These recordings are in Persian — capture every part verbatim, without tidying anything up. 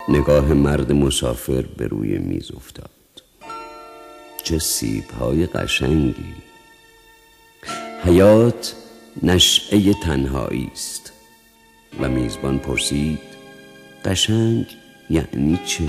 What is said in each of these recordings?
نگاه مرد مسافر به روی میز افتاد. چه سیب‌های قشنگی! حیات نشأه تنهایی است. و میزبان پرسید: قشنگ یعنی چه؟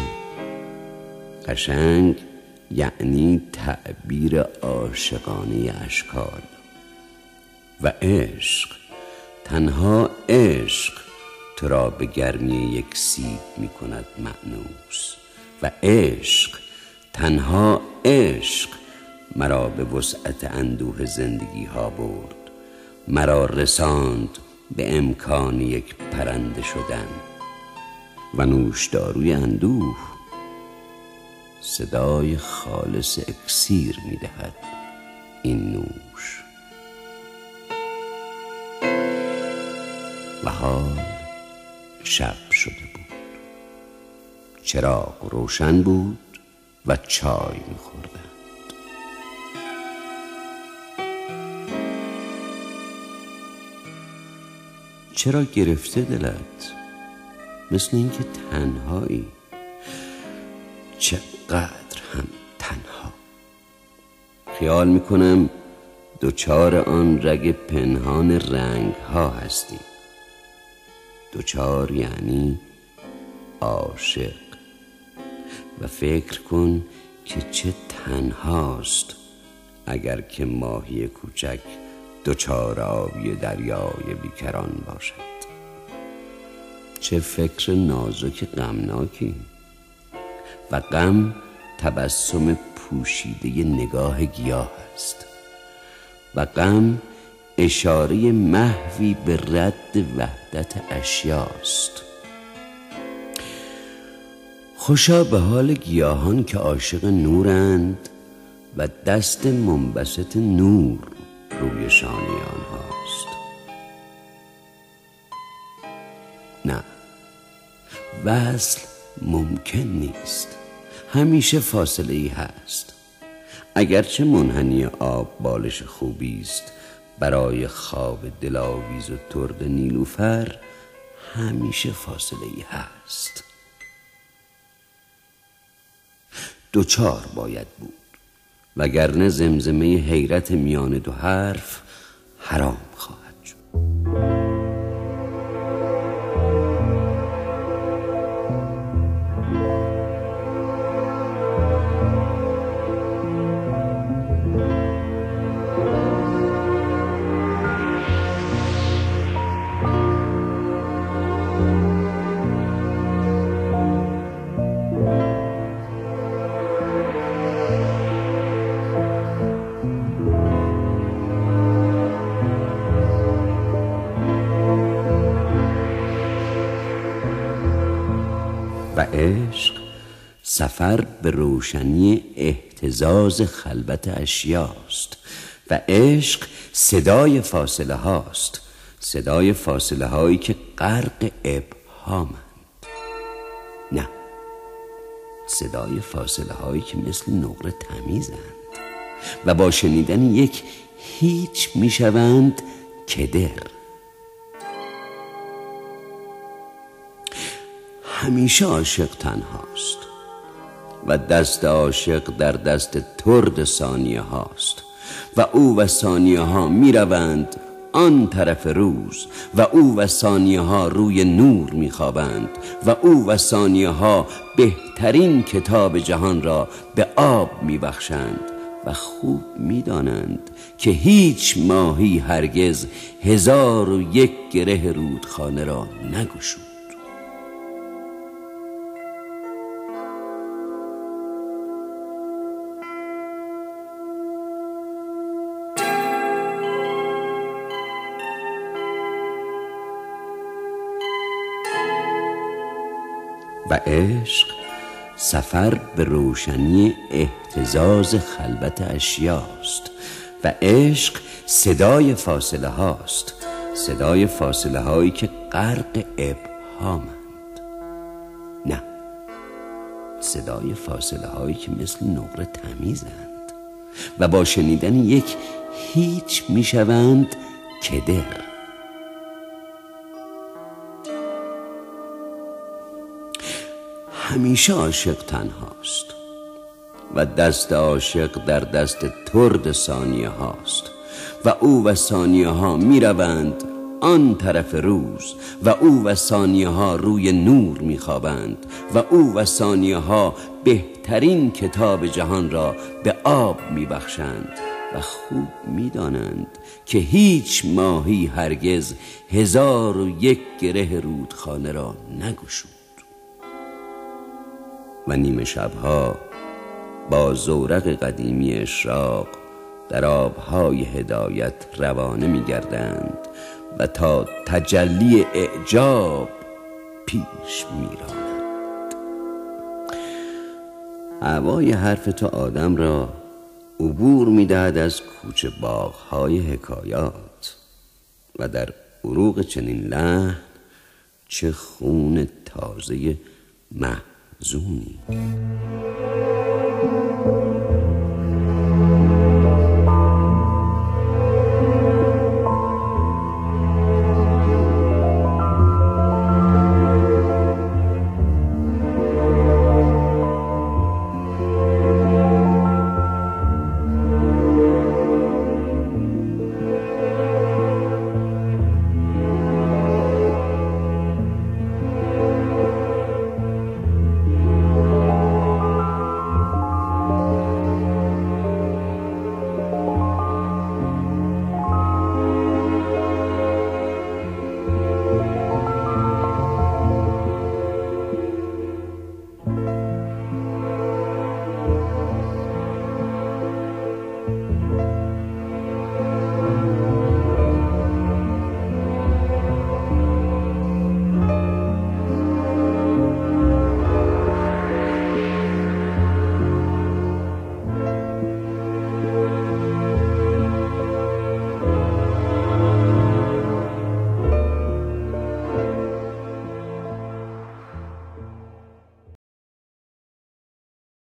قشنگ یعنی تعبیر عاشقانه اشکال. و عشق، تنها عشق تو را به گرمی یک سیب می کند مأنوس. و عشق، تنها عشق مرا به وسعت اندوه زندگی ها برد، مرا رساند به امکان یک پرنده شدن. و نوشداروی اندوه صدای خالص اکسیر می دهد این نوش. و حال شب شده بود. چراغ روشن بود و چای می خوردند. چرا گرفته دلت؟ مثل اینکه تنهایی. چقدر هم تنها. خیال میکنم دوچار آن رگ پنهان رنگ ها هستی. دوچار یعنی عاشق. و فکر کن که چه تنهاست اگر که ماهی کوچک دوچار آبی دریای بیکران باشد. چه فکر نازک غمناکی. و غم تبسم پوشیده نگاه گیاه است. و غم اشاره محوی به رد وحدت اشیاست. خوشا به حال گیاهان که عاشق نورند و دست منبسط نور روی شانه آنهاست. نه، وصل ممکن نیست. همیشه فاصله ای هست. اگرچه منحنی آب بالش خوبی است برای خواب دلاویز و ترد نیلوفر، همیشه فاصله ای هست. دوچار باید بود، وگرنه زمزمه حیرت میان دو حرف حرام خواهد شد. و عشق سفر به روشنی اهتزاز خلوت اشیاست. و عشق صدای فاصله هاست. صدای فاصله هایی که غرق ابهامند. نه، صدای فاصله هایی که مثل نقره تمیزند و با شنیدن یک هیچ میشوند کدر. همیشه عاشق تنهاست و دست عاشق در دست ترد ثانیه هاست. و او و ثانیه ها می روند آن طرف روز و او و ثانیه ها روی نور می خوابند و او و ثانیه ها بهترین کتاب جهان را به آب می بخشند و خوب می دانند که هیچ ماهی هرگز هزار و یک گره رودخانه را نگشود. و عشق سفر به روشنی اهتزاز خلوت اشیاست. و عشق صدای فاصله هاست. صدای فاصله هایی که غرق ابهامند. نه، صدای فاصله هایی که مثل نقره تمیزند و با شنیدن یک هیچ میشوند کدر. همیشه عاشق تنهاست و دست عاشق در دست ترد ثانیه هاست و او و ثانیه ها می روند آن طرف روز و او و ثانیه ها روی نور می خوابند و او و ثانیه ها بهترین کتاب جهان را به آب می بخشند و خوب می دانند که هیچ ماهی هرگز هزار و یک گره رودخانه را نگشود و نیمه شبها با زورق قدیمی اشراق در آبهای هدایت روانه می گردند و تا تجلی اعجاب پیش می رانند. هوای حرف تو آدم را عبور می دهد از کوچه باغهای حکایات و در عروق چنین لحن چه خون تازه محزونی.